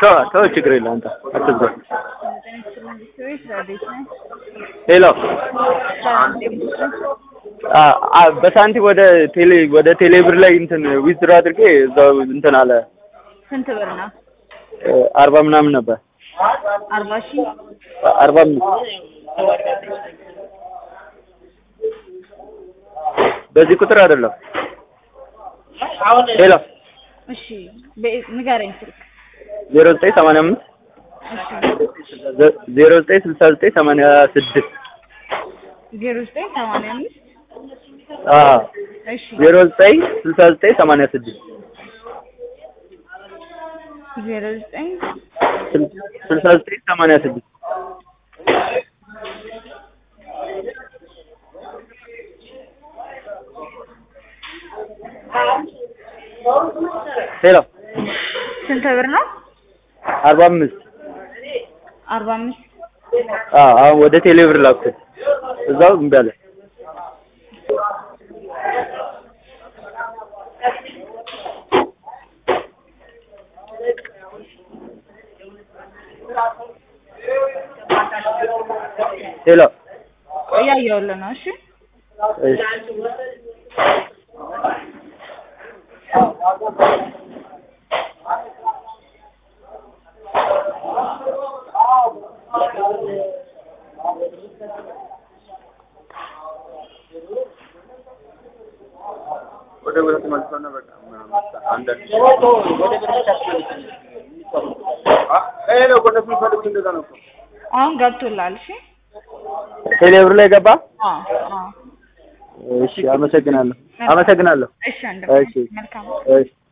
ተው ችግር የለም አንተ አትዘው። ሄሎ በሳንቲ ወደ ቴሌ ብር ላይ እንትን ዊዝድሮ አድርጌ እዛው እንትን አለ። ስንት ብር ነው? 40 ምናምን ነበር። 40,000 45 በዚህ ቁጥር አይደለም። ሄሎ እሺ ንገረኝ ስልክ 0985 0969 86 0985 እሺ 0969 86 69 86 ሄሎ ስንት ብር ነው? 45 45 ወደ ቴሌ ብር ላኩት እዛው እምቢ አለ። ሄሎ እያየሁልህ ነው። እሺ ወደ ወደ መልሶና በቃ አንድ አሁን ገብቶላል። እሺ ቴሌ ብር ላይ ገባ። አዎ እሺ አመሰግናለሁ። እሺ አንድ መልካም እሺ